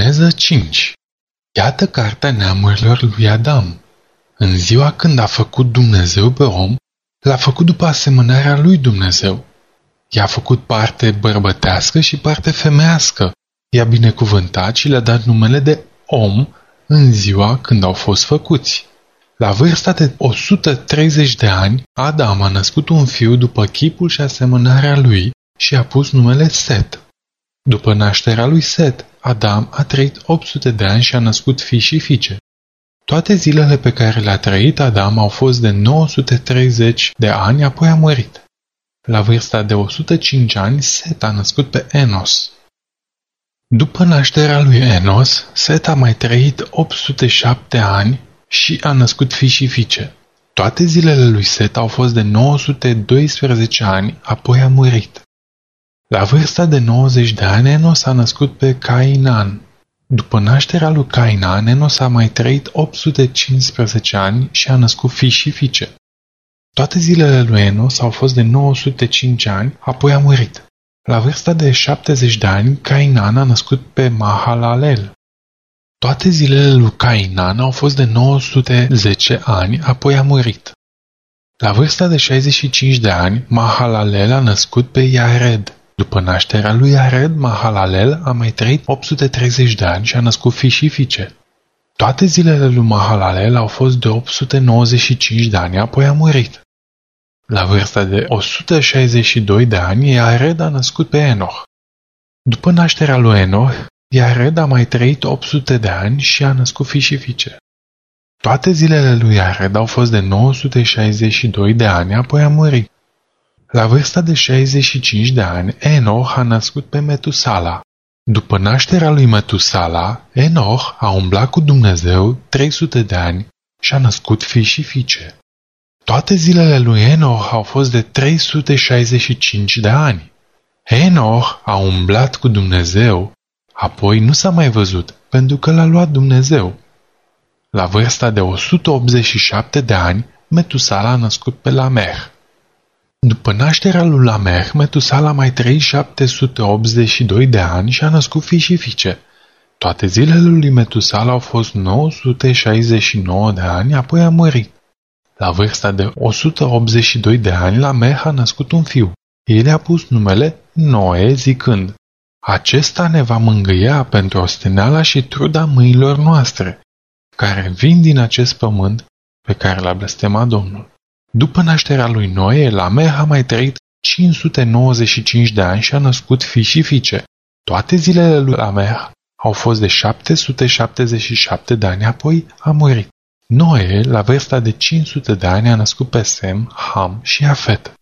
Geneză 5. Iată cartea neamurilor lui Adam. În ziua când a făcut Dumnezeu pe om, l-a făcut după asemănarea lui Dumnezeu. I-a făcut parte bărbătească și parte femeiască. I-a binecuvântat și le-a dat numele de om în ziua când au fost făcuți. La vârsta de 130 de ani, Adam a născut un fiu după chipul și asemănarea lui și a pus numele Set. După nașterea lui Set, Adam a trăit 800 de ani și a născut fii și fiice. Toate zilele pe care le-a trăit Adam au fost de 930 de ani, apoi a murit. La vârsta de 105 ani, Set a născut pe Enos. După nașterea lui Enos, Set a mai trăit 807 ani și a născut fii și fiice. Toate zilele lui Set au fost de 912 ani, apoi a murit. La vârsta de 90 de ani, Enos a născut pe Cainan. După nașterea lui Cainan, Enos a mai trăit 815 ani și a născut fii și fiice. Toate zilele lui Enos au fost de 905 ani, apoi a murit. La vârsta de 70 de ani, Cainan a născut pe Mahalalel. Toate zilele lui Cainan au fost de 910 ani, apoi a murit. La vârsta de 65 de ani, Mahalalel a născut pe Iared. După nașterea lui Iared, Mahalalel a mai trăit 830 de ani și a născut fii și fiice. Toate zilele lui Mahalalel au fost de 895 de ani, apoi a murit. La vârsta de 162 de ani, Iared a născut pe Enoch. După nașterea lui Enoch, Iared a mai trăit 800 de ani și a născut fii și fiice. Toate zilele lui Iared au fost de 962 de ani, apoi a murit. La vârsta de 65 de ani, Enoch a născut pe Metusala. După nașterea lui Metusala, Enoch a umblat cu Dumnezeu 300 de ani și a născut fii și fiice. Toate zilele lui Enoch au fost de 365 de ani. Enoch a umblat cu Dumnezeu, apoi nu s-a mai văzut, pentru că l-a luat Dumnezeu. La vârsta de 187 de ani, Metusala a născut pe Lameh. După nașterea lui Lameh, Metusala a mai trăit 782 de ani și a născut fii și fiice. Toate zilele lui Metusala au fost 969 de ani, apoi a murit. La vârsta de 182 de ani, Lameh a născut un fiu. El i-a pus numele Noe, zicând: acesta ne va mângâia pentru osteneala și truda mâinilor noastre, care vin din acest pământ pe care l-a blestemat Domnul. După nașterea lui Noe, Lameh a mai trăit 595 de ani și a născut fii și fiice. Toate zilele lui Lameh au fost de 777 de ani, apoi a murit. Noe, la vârsta de 500 de ani, a născut pe Sem, Ham și Afet.